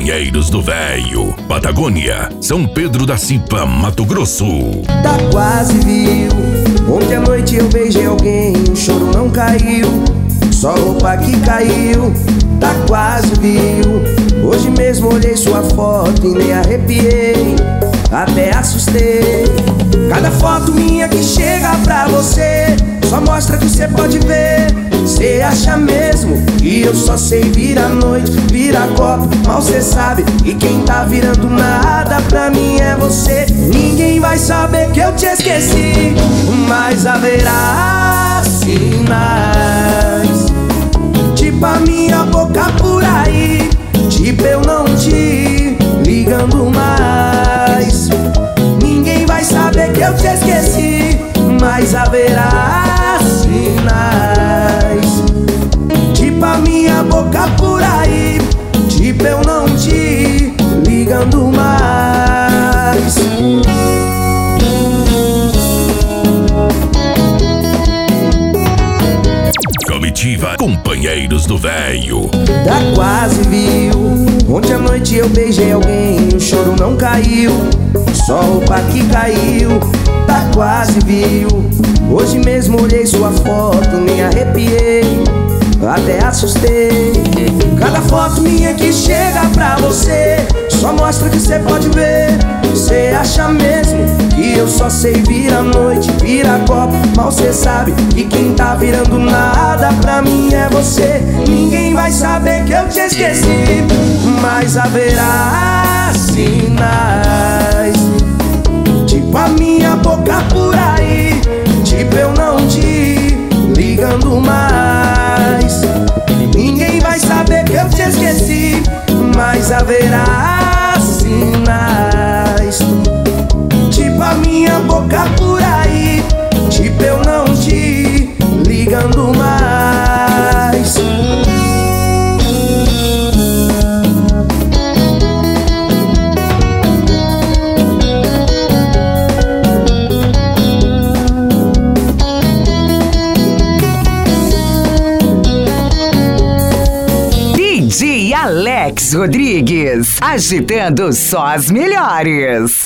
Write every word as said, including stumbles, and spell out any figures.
Companheiros do Véio, Patagônia, São Pedro da Cipa, Mato Grosso. Tá quase viu. Ontem à noite eu beijei alguém, o choro não caiu, só roupa que caiu. Tá quase viu. Hoje mesmo olhei sua foto e nem arrepiei, até assustei. Cada foto minha que chega pra você só mostra que você pode ver. Cê acha mesmo que eu só sei virar noite, virar copo, mal cê sabe. E quem tá virando nada pra mim é você. Ninguém vai saber que eu te esqueci, mas haverá sinais, tipo a minha boca por aí, tipo eu não te ligando mais. Ninguém vai saber que eu te esqueci, mas haverá sinais, tipo a minha boca por aí, tipo eu não te ligando mais. Comitiva Companheiros do Véio. Tá quase viu. Ontem à noite eu beijei alguém, o choro não caiu, só roupa que caiu. Tá quase viu. Hoje mesmo olhei sua foto, nem arrepiei, até assustei. Cada foto minha que chega pra você só mostra que cê pode ver. Cê acha mesmo que eu só sei virar noite, virar copo, mal cê sabe que quem tá virando nada pra mim é você. Ninguém vai saber que eu te esqueci, mas haverá sinais, tipo a minha boca por aí, tipo eu não te ligando mais. Ninguém vai saber que eu te esqueci, mas haverá sinais, tipo a minha boca por aí, tipo eu não te ligando mais. D J Alex Rodrigues, agitando só as melhores.